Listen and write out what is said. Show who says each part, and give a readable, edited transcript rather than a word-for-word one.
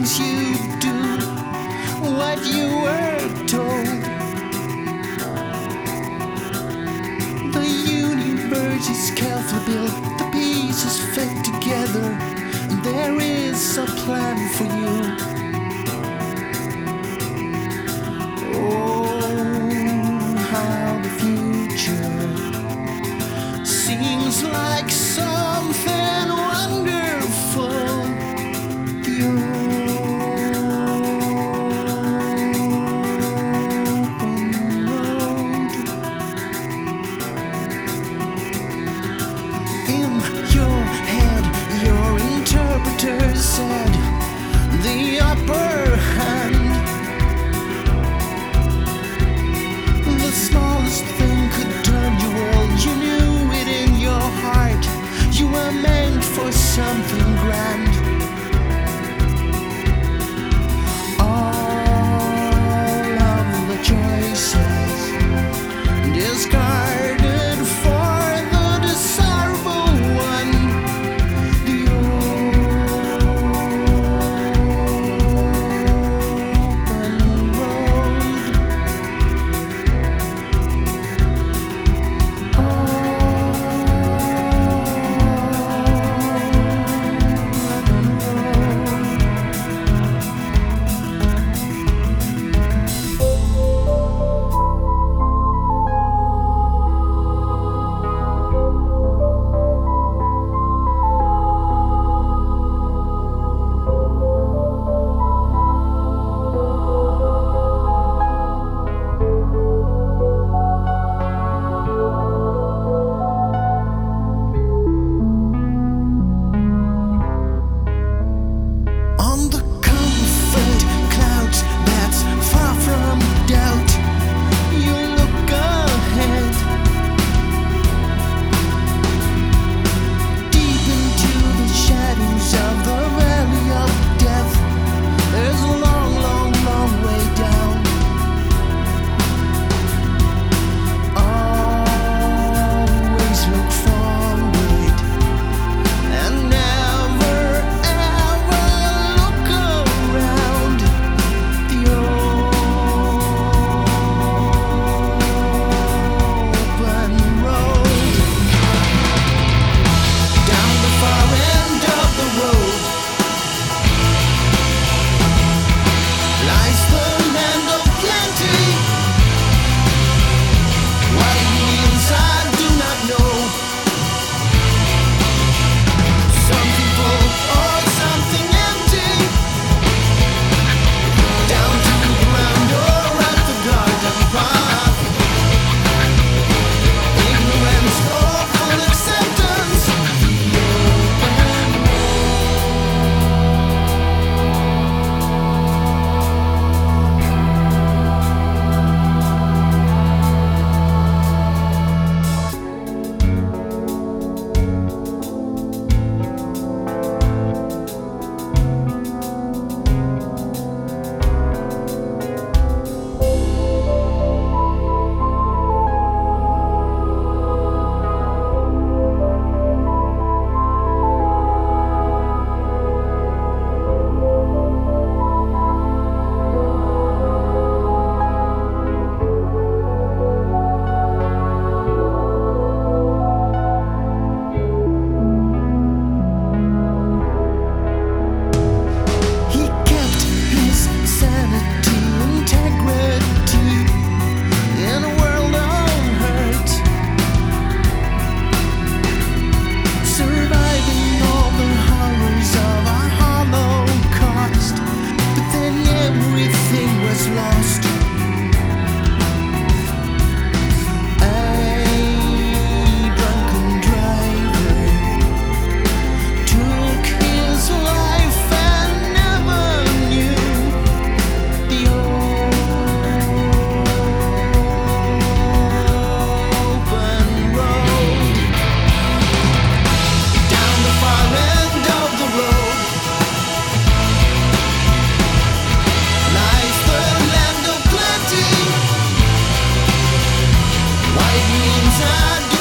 Speaker 1: things you do, what you were told. The universe is carefully built, the pieces fit together, and there is a plan for you. Oh, how the future seems like something wonderful. The open road. In your head, your interpreter said the upper hand. The smallest thing could turn your world. You knew it in your heart. You were meant for something grand. All of the choices discarded for the desirable one. The open road. On the comfort clouds that's far from doubt, you look ahead, deep into the shadows of the valley of death. There's a long, long, long way down. Always look forward and never ever look around. The open road. Down the far end of the road lies the land of plenty. What it means I do not know. Something full or something empty. Down to the ground or at the garden path. Ignorance or full acceptance. He kept his sanity, integrity in a world of hurt, surviving all the horrors of a Holocaust. But then everything was lost. A drunken driver took his life and never knew. The open road. Down the far end of the road lies the land of plenty. What it means I do